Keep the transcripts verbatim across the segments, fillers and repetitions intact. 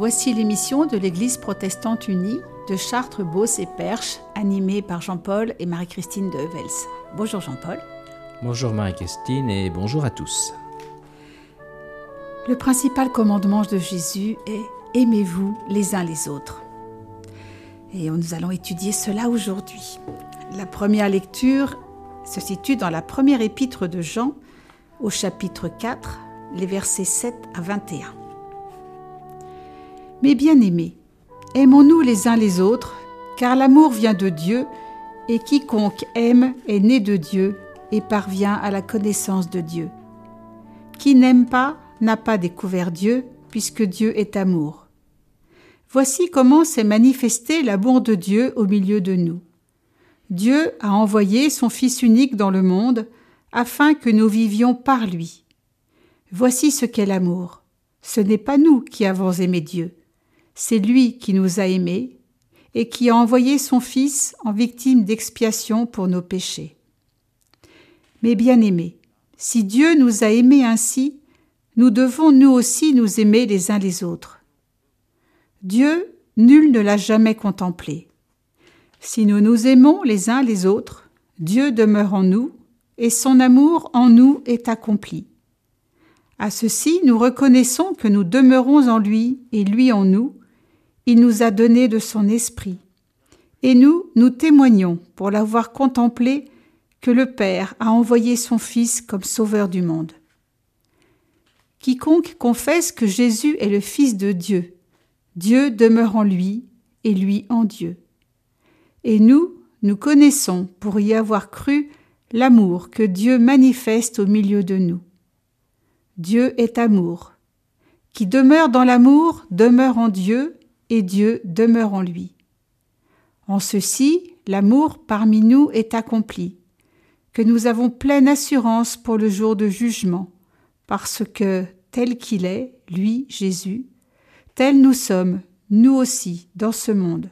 Voici l'émission de l'Église protestante unie de Chartres, Beauce et Perche, animée par Jean-Paul et Marie-Christine de Hevels. Bonjour Jean-Paul. Bonjour Marie-Christine et bonjour à tous. Le principal commandement de Jésus est « Aimez-vous les uns les autres ». Et nous allons étudier cela aujourd'hui. La première lecture se situe dans la première épître de Jean, au chapitre quatre, les versets sept à vingt et un. Mes bien-aimés, aimons-nous les uns les autres, car l'amour vient de Dieu, et quiconque aime est né de Dieu et parvient à la connaissance de Dieu. Qui n'aime pas n'a pas découvert Dieu, puisque Dieu est amour. Voici comment s'est manifesté l'amour de Dieu au milieu de nous. Dieu a envoyé son Fils unique dans le monde, afin que nous vivions par lui. Voici ce qu'est l'amour. Ce n'est pas nous qui avons aimé Dieu. C'est lui qui nous a aimés et qui a envoyé son Fils en victime d'expiation pour nos péchés. Mes bien-aimés, si Dieu nous a aimés ainsi, nous devons nous aussi nous aimer les uns les autres. Dieu, nul ne l'a jamais contemplé. Si nous nous aimons les uns les autres, Dieu demeure en nous et son amour en nous est accompli. À ceci, nous reconnaissons que nous demeurons en lui et lui en nous. Il nous a donné de son esprit. Et nous, nous témoignons, pour l'avoir contemplé, que le Père a envoyé son Fils comme sauveur du monde. Quiconque confesse que Jésus est le Fils de Dieu, Dieu demeure en lui et lui en Dieu. Et nous, nous connaissons, pour y avoir cru, l'amour que Dieu manifeste au milieu de nous. Dieu est amour. Qui demeure dans l'amour demeure en Dieu et Dieu demeure en lui. En ceci, l'amour parmi nous est accompli, que nous avons pleine assurance pour le jour de jugement, parce que, tel qu'il est, lui, Jésus, tel nous sommes, nous aussi, dans ce monde.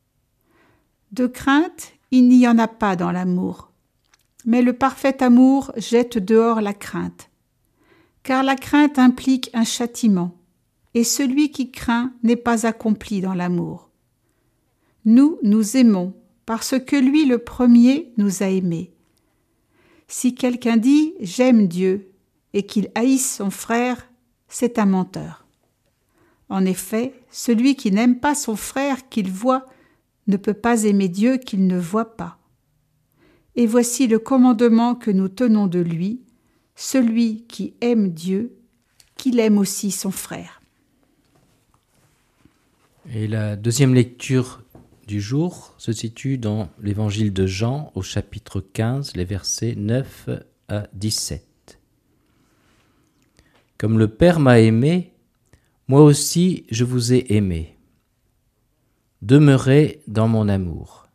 De crainte, il n'y en a pas dans l'amour, mais le parfait amour jette dehors la crainte, car la crainte implique un châtiment, et celui qui craint n'est pas accompli dans l'amour. Nous, nous aimons, parce que lui le premier nous a aimés. Si quelqu'un dit « j'aime Dieu » et qu'il haïsse son frère, c'est un menteur. En effet, celui qui n'aime pas son frère qu'il voit ne peut pas aimer Dieu qu'il ne voit pas. Et voici le commandement que nous tenons de lui, celui qui aime Dieu, qu'il aime aussi son frère. Et la deuxième lecture du jour se situe dans l'évangile de Jean au chapitre quinze, les versets neuf à dix-sept. Comme le Père m'a aimé, moi aussi je vous ai aimé. Demeurez dans mon amour.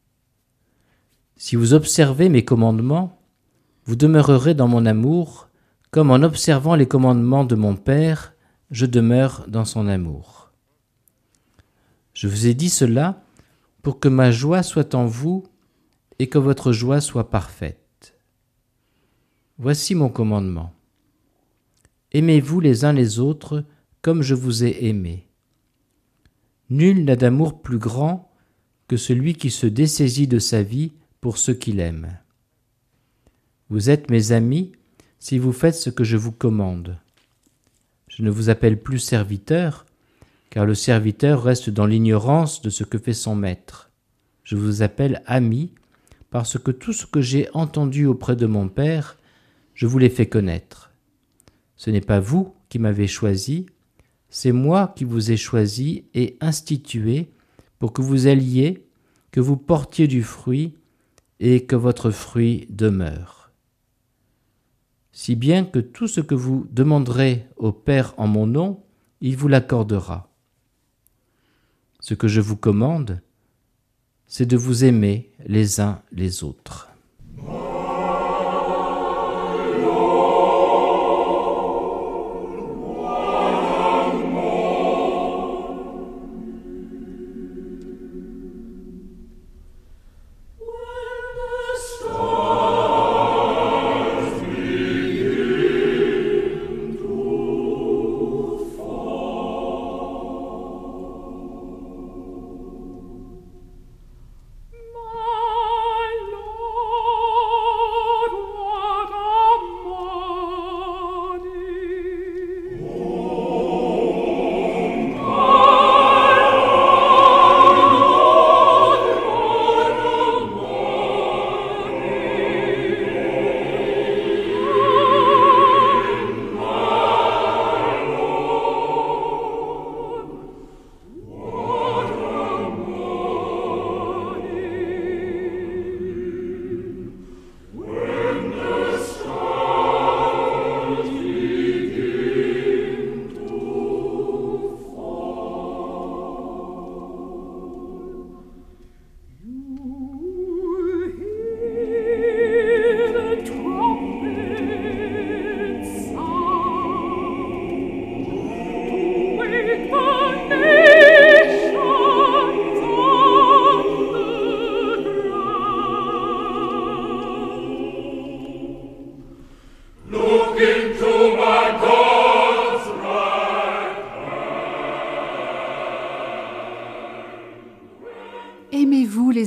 Si vous observez mes commandements, vous demeurerez dans mon amour, comme en observant les commandements de mon Père, je demeure dans son amour. Je vous ai dit cela pour que ma joie soit en vous et que votre joie soit parfaite. Voici mon commandement. Aimez-vous les uns les autres comme je vous ai aimés. Nul n'a d'amour plus grand que celui qui se dessaisit de sa vie pour ceux qu'il aime. Vous êtes mes amis si vous faites ce que je vous commande. Je ne vous appelle plus serviteur, car le serviteur reste dans l'ignorance de ce que fait son maître. Je vous appelle amis, parce que tout ce que j'ai entendu auprès de mon Père, je vous l'ai fait connaître. Ce n'est pas vous qui m'avez choisi, c'est moi qui vous ai choisi et institué pour que vous alliez, que vous portiez du fruit et que votre fruit demeure. Si bien que tout ce que vous demanderez au Père en mon nom, il vous l'accordera. Ce que je vous commande, c'est de vous aimer les uns les autres.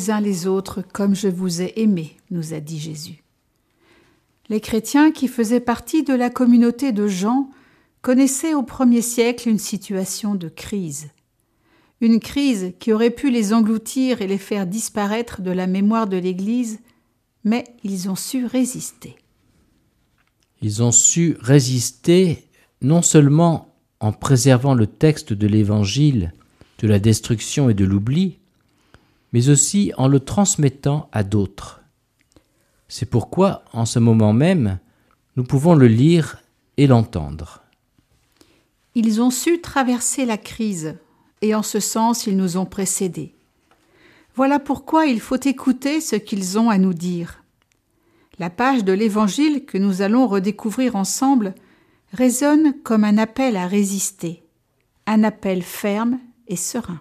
les uns les autres comme je vous ai aimés, nous a dit Jésus. Les chrétiens qui faisaient partie de la communauté de Jean connaissaient au premier siècle une situation de crise. Une crise qui aurait pu les engloutir et les faire disparaître de la mémoire de l'Église, mais ils ont su résister. Ils ont su résister non seulement en préservant le texte de l'Évangile de la destruction et de l'oubli, mais aussi en le transmettant à d'autres. C'est pourquoi, en ce moment même, nous pouvons le lire et l'entendre. Ils ont su traverser la crise, et en ce sens, ils nous ont précédés. Voilà pourquoi il faut écouter ce qu'ils ont à nous dire. La page de l'Évangile que nous allons redécouvrir ensemble résonne comme un appel à résister, un appel ferme et serein.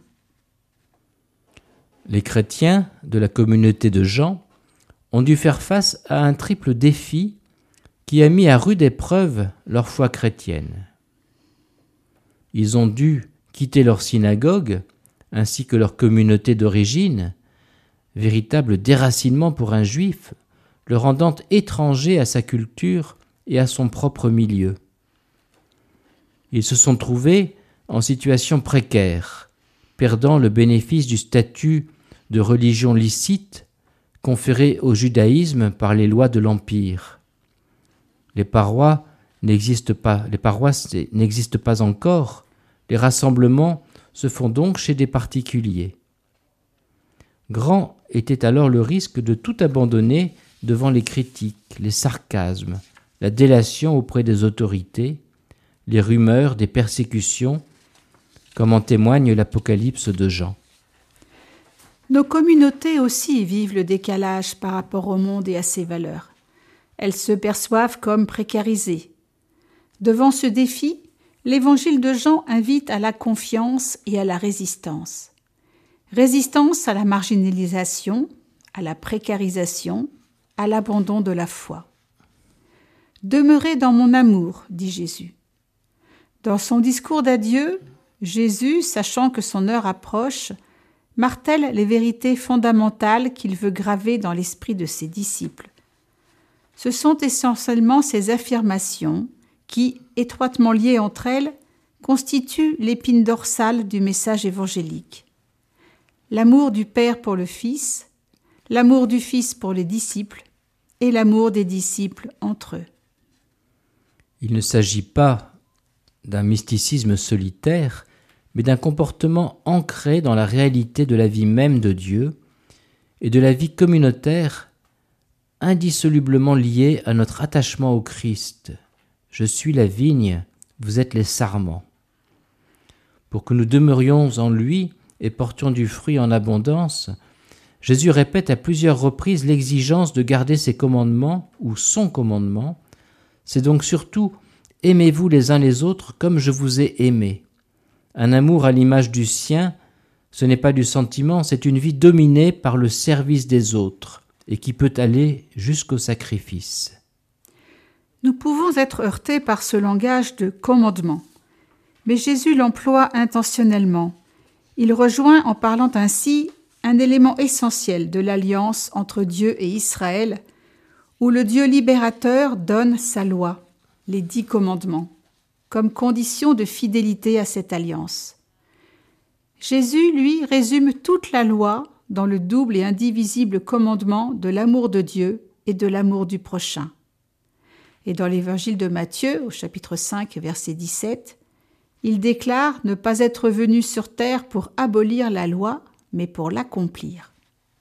Les chrétiens de la communauté de Jean ont dû faire face à un triple défi qui a mis à rude épreuve leur foi chrétienne. Ils ont dû quitter leur synagogue ainsi que leur communauté d'origine, véritable déracinement pour un juif, le rendant étranger à sa culture et à son propre milieu. Ils se sont trouvés en situation précaire, perdant le bénéfice du statut de religion licite conféré au judaïsme par les lois de l'Empire. Les parois n'existent pas, les paroisses n'existent pas encore, les rassemblements se font donc chez des particuliers. Grand était alors le risque de tout abandonner devant les critiques, les sarcasmes, la délation auprès des autorités, les rumeurs des persécutions, comme en témoigne l'Apocalypse de Jean. Nos communautés aussi vivent le décalage par rapport au monde et à ses valeurs. Elles se perçoivent comme précarisées. Devant ce défi, l'Évangile de Jean invite à la confiance et à la résistance. Résistance à la marginalisation, à la précarisation, à l'abandon de la foi. « Demeurez dans mon amour », dit Jésus. Dans son discours d'adieu, Jésus, sachant que son heure approche, martèle les vérités fondamentales qu'il veut graver dans l'esprit de ses disciples. Ce sont essentiellement ces affirmations qui, étroitement liées entre elles, constituent l'épine dorsale du message évangélique. L'amour du Père pour le Fils, l'amour du Fils pour les disciples et l'amour des disciples entre eux. Il ne s'agit pas d'un mysticisme solitaire, mais d'un comportement ancré dans la réalité de la vie même de Dieu et de la vie communautaire indissolublement liée à notre attachement au Christ. Je suis la vigne, vous êtes les sarments. Pour que nous demeurions en lui et portions du fruit en abondance, Jésus répète à plusieurs reprises l'exigence de garder ses commandements ou son commandement. C'est donc surtout « aimez-vous les uns les autres comme je vous ai aimés ». Un amour à l'image du sien, ce n'est pas du sentiment, c'est une vie dominée par le service des autres et qui peut aller jusqu'au sacrifice. Nous pouvons être heurtés par ce langage de commandement, mais Jésus l'emploie intentionnellement. Il rejoint en parlant ainsi un élément essentiel de l'alliance entre Dieu et Israël, où le Dieu libérateur donne sa loi, les dix commandements, comme condition de fidélité à cette alliance. Jésus, lui, résume toute la loi dans le double et indivisible commandement de l'amour de Dieu et de l'amour du prochain. Et dans l'évangile de Matthieu, au chapitre cinq, verset dix-sept, il déclare ne pas être venu sur terre pour abolir la loi, mais pour l'accomplir.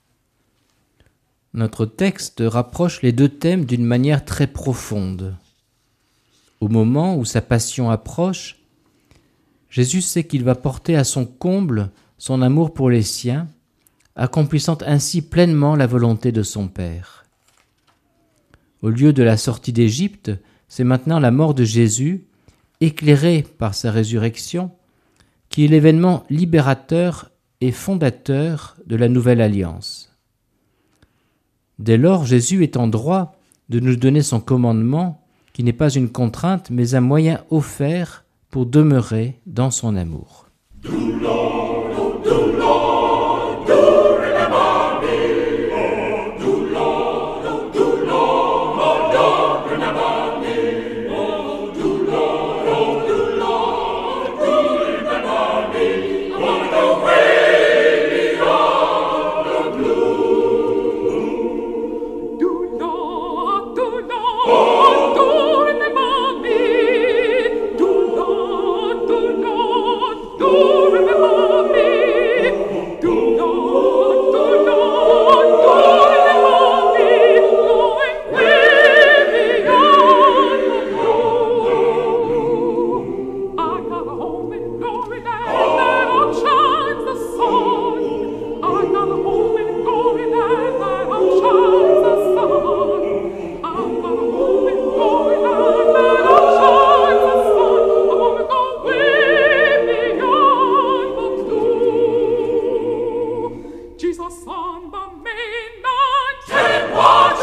Notre texte rapproche les deux thèmes d'une manière très profonde. Au moment où sa passion approche, Jésus sait qu'il va porter à son comble son amour pour les siens, accomplissant ainsi pleinement la volonté de son Père. Au lieu de la sortie d'Égypte, c'est maintenant la mort de Jésus, éclairée par sa résurrection, qui est l'événement libérateur et fondateur de la nouvelle alliance. Dès lors, Jésus est en droit de nous donner son commandement, qui n'est pas une contrainte, mais un moyen offert pour demeurer dans son amour. Do Lord, oh, do Lord, do remember me.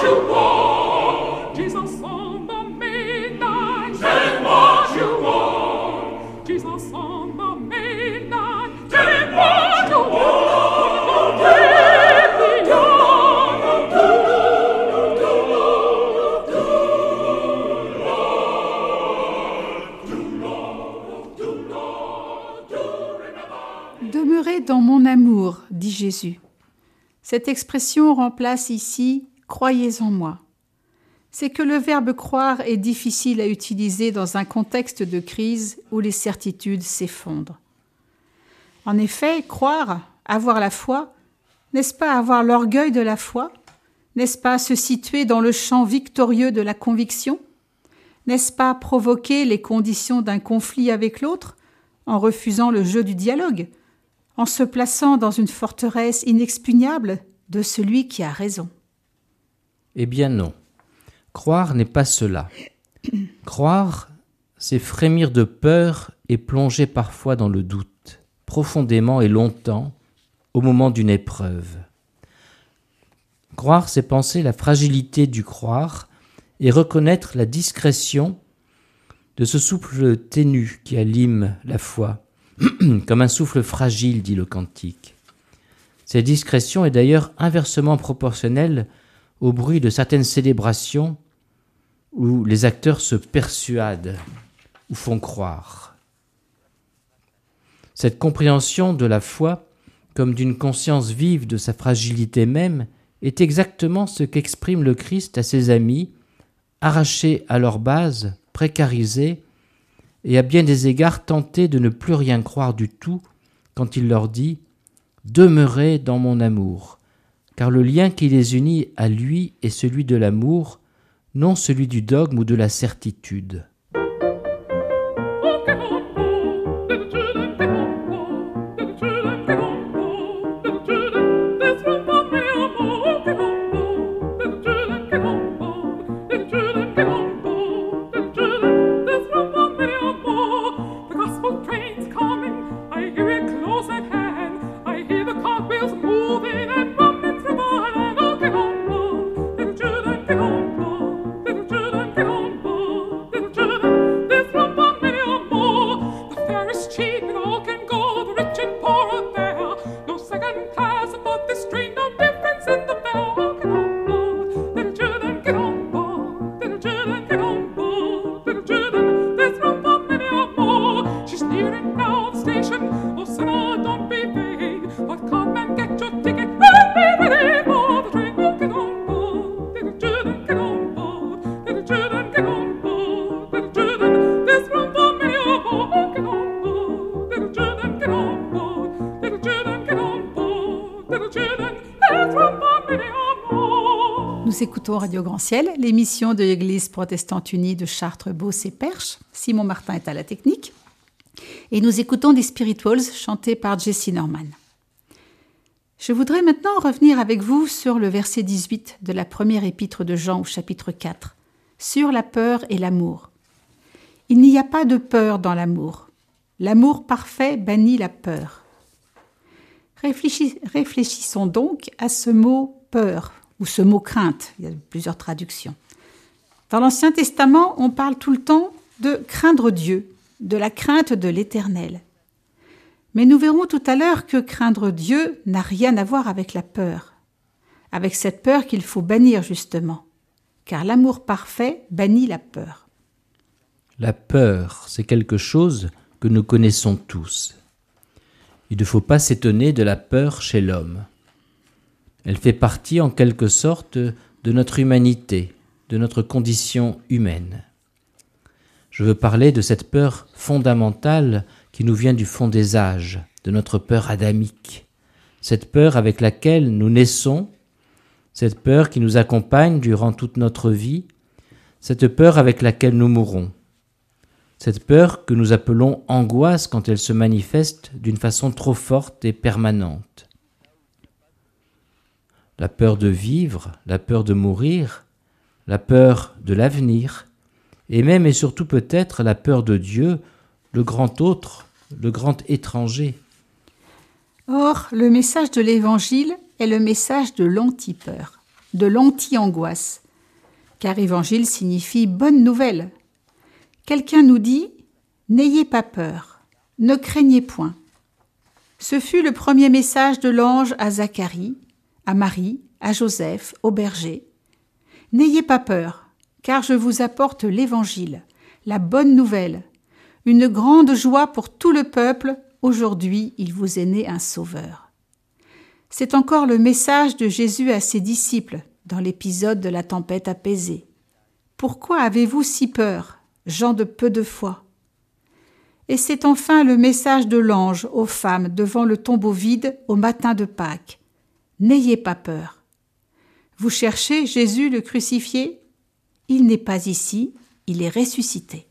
Demeurez dans mon amour, dit Jésus. Cette expression remplace ici « croyez en moi ». C'est que le verbe « croire » est difficile à utiliser dans un contexte de crise où les certitudes s'effondrent. En effet, croire, avoir la foi, n'est-ce pas avoir l'orgueil de la foi? N'est-ce pas se situer dans le champ victorieux de la conviction? N'est-ce pas provoquer les conditions d'un conflit avec l'autre en refusant le jeu du dialogue, en se plaçant dans une forteresse inexpugnable de celui qui a raison? Eh bien non. Croire n'est pas cela. Croire, c'est frémir de peur et plonger parfois dans le doute, profondément et longtemps, au moment d'une épreuve. Croire, c'est penser la fragilité du croire et reconnaître la discrétion de ce souffle ténu qui anime la foi, comme un souffle fragile, dit le cantique. Cette discrétion est d'ailleurs inversement proportionnelle au bruit de certaines célébrations où les acteurs se persuadent ou font croire. Cette compréhension de la foi comme d'une conscience vive de sa fragilité même est exactement ce qu'exprime le Christ à ses amis, arrachés à leur base, précarisés, et à bien des égards tentés de ne plus rien croire du tout quand il leur dit « Demeurez dans mon amour », car le lien qui les unit à lui est celui de l'amour, non celui du dogme ou de la certitude. Nous écoutons Radio Grand Ciel, l'émission de l'Église protestante unie de Chartres, Beauce et Perche. Simon Martin est à la technique. Et nous écoutons des Spirituals chantés par Jessy Norman. Je voudrais maintenant revenir avec vous sur le verset dix-huit de la première épître de Jean au chapitre quatre, sur la peur et l'amour. Il n'y a pas de peur dans l'amour. L'amour parfait bannit la peur. Réfléchis, réfléchissons donc à ce mot « peur » ou ce mot « crainte ». Il y a plusieurs traductions. Dans l'Ancien Testament, on parle tout le temps de craindre Dieu, de la crainte de l'Éternel. Mais nous verrons tout à l'heure que craindre Dieu n'a rien à voir avec la peur, avec cette peur qu'il faut bannir justement, car l'amour parfait bannit la peur. La peur, c'est quelque chose que nous connaissons tous. Il ne faut pas s'étonner de la peur chez l'homme. Elle fait partie en quelque sorte de notre humanité, de notre condition humaine. Je veux parler de cette peur fondamentale qui nous vient du fond des âges, de notre peur adamique, cette peur avec laquelle nous naissons, cette peur qui nous accompagne durant toute notre vie, cette peur avec laquelle nous mourrons, cette peur que nous appelons angoisse quand elle se manifeste d'une façon trop forte et permanente. La peur de vivre, la peur de mourir, la peur de l'avenir, et même et surtout peut-être la peur de Dieu, le grand autre, le grand étranger. Or, le message de l'Évangile est le message de l'anti-peur, de l'anti-angoisse, car évangile signifie bonne nouvelle. Quelqu'un nous dit « N'ayez pas peur, ne craignez point ». Ce fut le premier message de l'ange à Zacharie, à Marie, à Joseph, au berger. « N'ayez pas peur, car je vous apporte l'Évangile, la bonne nouvelle, une grande joie pour tout le peuple, aujourd'hui il vous est né un sauveur. » C'est encore le message de Jésus à ses disciples dans l'épisode de la tempête apaisée. « Pourquoi avez-vous si peur, gens de peu de foi ?» Et c'est enfin le message de l'ange aux femmes devant le tombeau vide au matin de Pâques. « N'ayez pas peur. » Vous cherchez Jésus le crucifié ? Il n'est pas ici, il est ressuscité.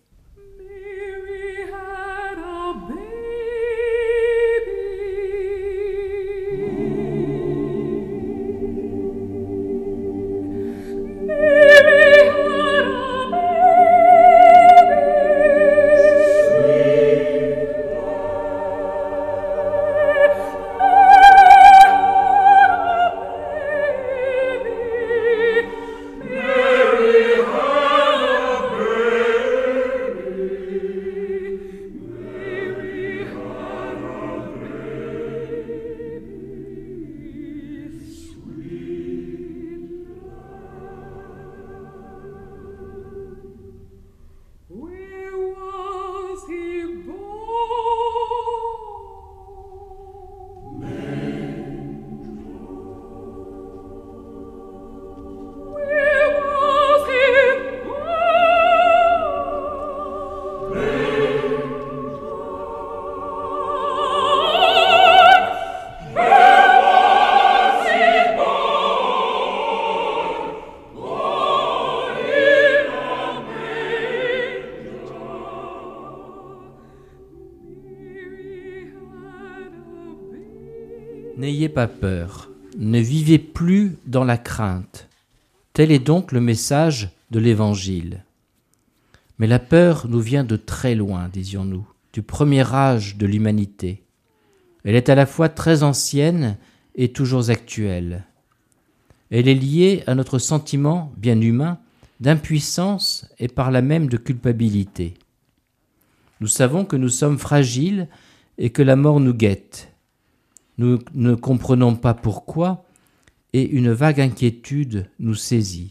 N'ayez pas peur, ne vivez plus dans la crainte. Tel est donc le message de l'Évangile. Mais la peur nous vient de très loin, disions-nous, du premier âge de l'humanité. Elle est à la fois très ancienne et toujours actuelle. Elle est liée à notre sentiment, bien humain, d'impuissance et par là même de culpabilité. Nous savons que nous sommes fragiles et que la mort nous guette. Nous ne comprenons pas pourquoi, et une vague inquiétude nous saisit.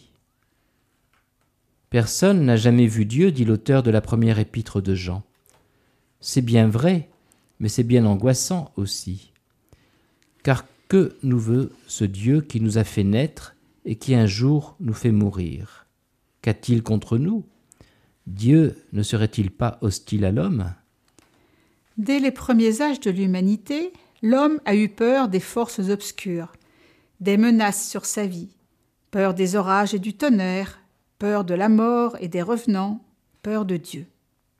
Personne n'a jamais vu Dieu, dit l'auteur de la première épître de Jean. C'est bien vrai, mais c'est bien angoissant aussi. Car que nous veut ce Dieu qui nous a fait naître et qui un jour nous fait mourir ? Qu'a-t-il contre nous ? Dieu ne serait-il pas hostile à l'homme ? Dès les premiers âges de l'humanité, l'homme a eu peur des forces obscures, des menaces sur sa vie, peur des orages et du tonnerre, peur de la mort et des revenants, peur de Dieu.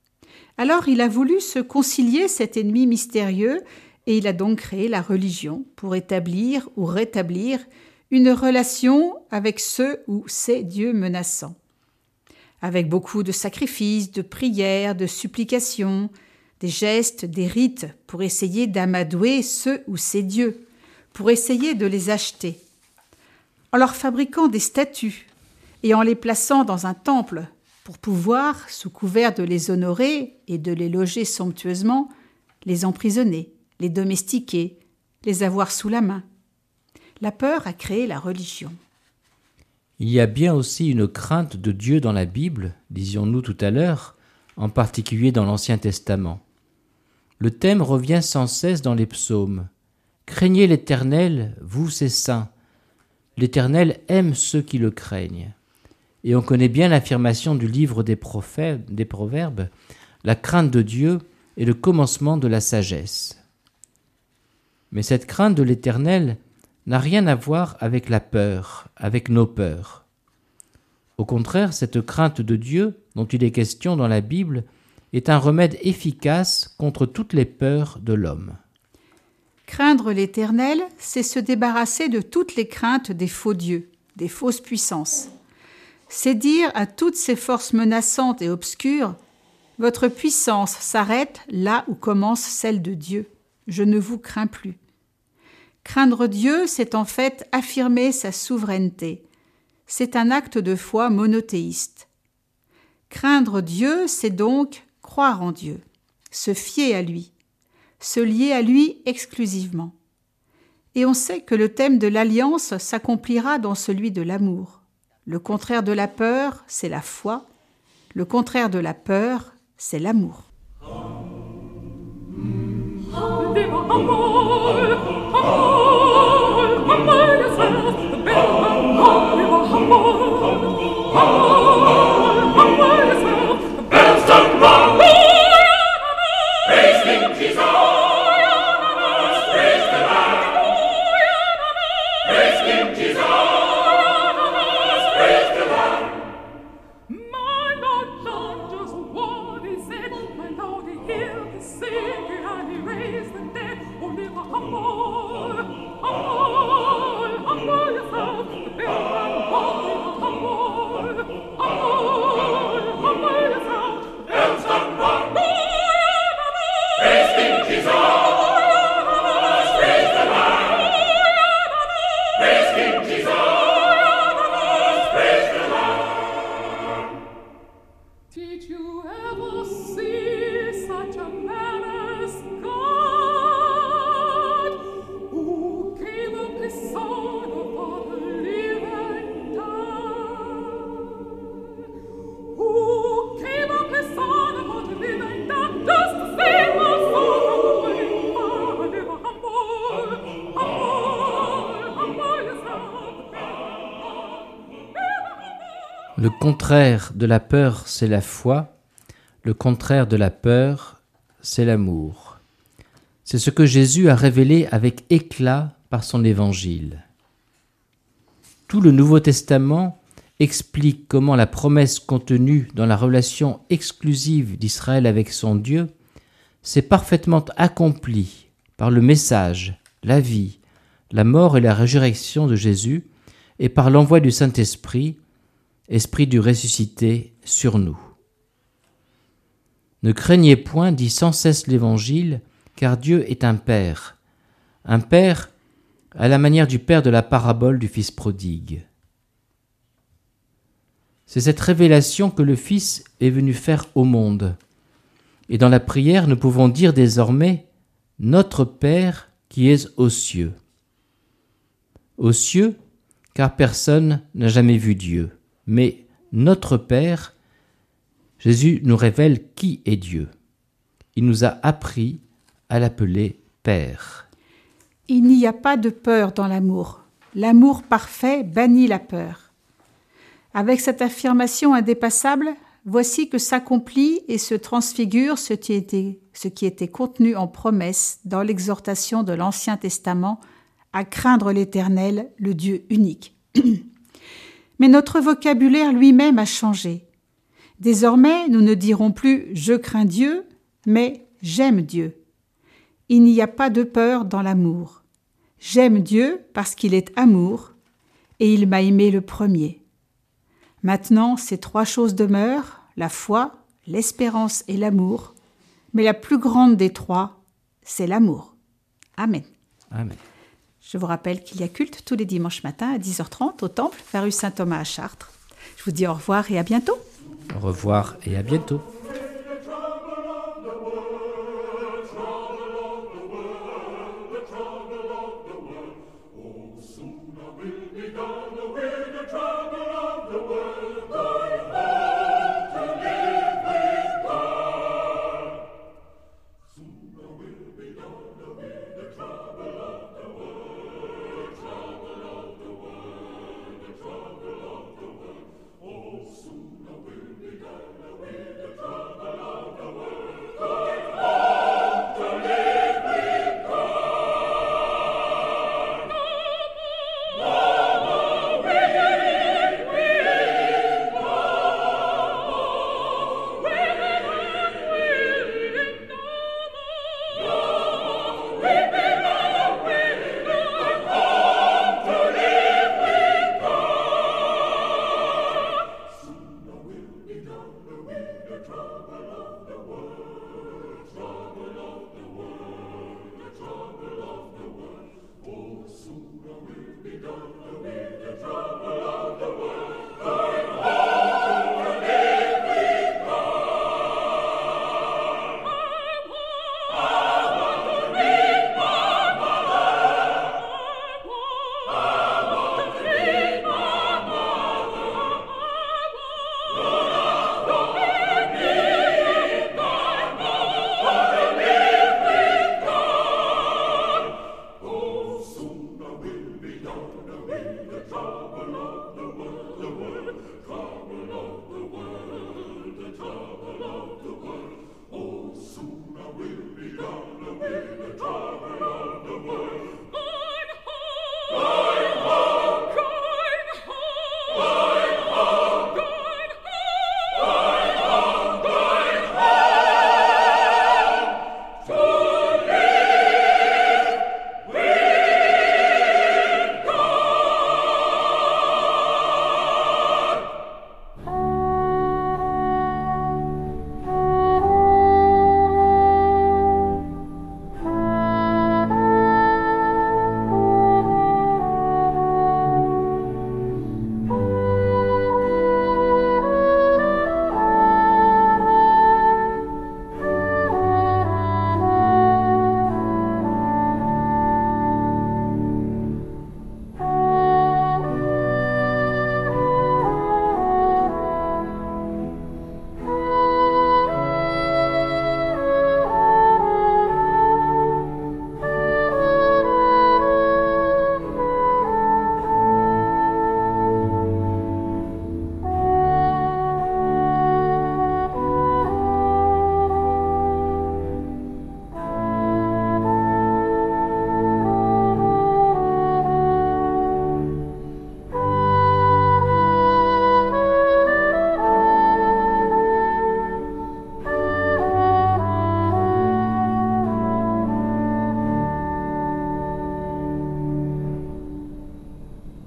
Alors il a voulu se concilier cet ennemi mystérieux et il a donc créé la religion pour établir ou rétablir une relation avec ce ou ces dieux menaçants. Avec beaucoup de sacrifices, de prières, de supplications, des gestes, des rites pour essayer d'amadouer ceux ou ces dieux, pour essayer de les acheter. En leur fabriquant des statues et en les plaçant dans un temple pour pouvoir, sous couvert de les honorer et de les loger somptueusement, les emprisonner, les domestiquer, les avoir sous la main. La peur a créé la religion. Il y a bien aussi une crainte de Dieu dans la Bible, disions-nous tout à l'heure, en particulier dans l'Ancien Testament. Le thème revient sans cesse dans les psaumes. « Craignez l'Éternel, vous ses saints. L'Éternel aime ceux qui le craignent. » Et on connaît bien l'affirmation du livre des, prophètes, des Proverbes, « La crainte de Dieu est le commencement de la sagesse. » Mais cette crainte de l'Éternel n'a rien à voir avec la peur, avec nos peurs. Au contraire, cette crainte de Dieu, dont il est question dans la Bible, est un remède efficace contre toutes les peurs de l'homme. Craindre l'Éternel, c'est se débarrasser de toutes les craintes des faux dieux, des fausses puissances. C'est dire à toutes ces forces menaçantes et obscures, « Votre puissance s'arrête là où commence celle de Dieu. Je ne vous crains plus. » Craindre Dieu, c'est en fait affirmer sa souveraineté, c'est un acte de foi monothéiste. Craindre Dieu, c'est donc croire en Dieu, se fier à lui, se lier à lui exclusivement. Et on sait que le thème de l'alliance s'accomplira dans celui de l'amour. Le contraire de la peur, c'est la foi. Le contraire de la peur, c'est l'amour. Le contraire de la peur, c'est la foi. Le contraire de la peur, c'est l'amour. C'est ce que Jésus a révélé avec éclat par son évangile. Tout le Nouveau Testament explique comment la promesse contenue dans la relation exclusive d'Israël avec son Dieu s'est parfaitement accomplie par le message, la vie, la mort et la résurrection de Jésus et par l'envoi du Saint-Esprit, Esprit du ressuscité sur nous. Ne craignez point, dit sans cesse l'Évangile, car Dieu est un Père, un Père à la manière du Père de la parabole du Fils prodigue. C'est cette révélation que le Fils est venu faire au monde. Et dans la prière, nous pouvons dire désormais « Notre Père qui es aux cieux ». Aux cieux, car personne n'a jamais vu Dieu. Mais notre Père, Jésus nous révèle qui est Dieu. Il nous a appris à l'appeler Père. Il n'y a pas de peur dans l'amour. L'amour parfait bannit la peur. Avec cette affirmation indépassable, voici que s'accomplit et se transfigure ce qui était, ce qui était contenu en promesse dans l'exhortation de l'Ancien Testament à craindre l'Éternel, le Dieu unique. Mais notre vocabulaire lui-même a changé. Désormais, nous ne dirons plus « je crains Dieu », mais « j'aime Dieu ». Il n'y a pas de peur dans l'amour. J'aime Dieu parce qu'il est amour, et il m'a aimé le premier. Maintenant, ces trois choses demeurent, la foi, l'espérance et l'amour, mais la plus grande des trois, c'est l'amour. Amen. Amen. Je vous rappelle qu'il y a culte tous les dimanches matins à dix heures trente au Temple, rue Saint-Thomas à Chartres. Je vous dis au revoir et à bientôt. Au revoir et à bientôt.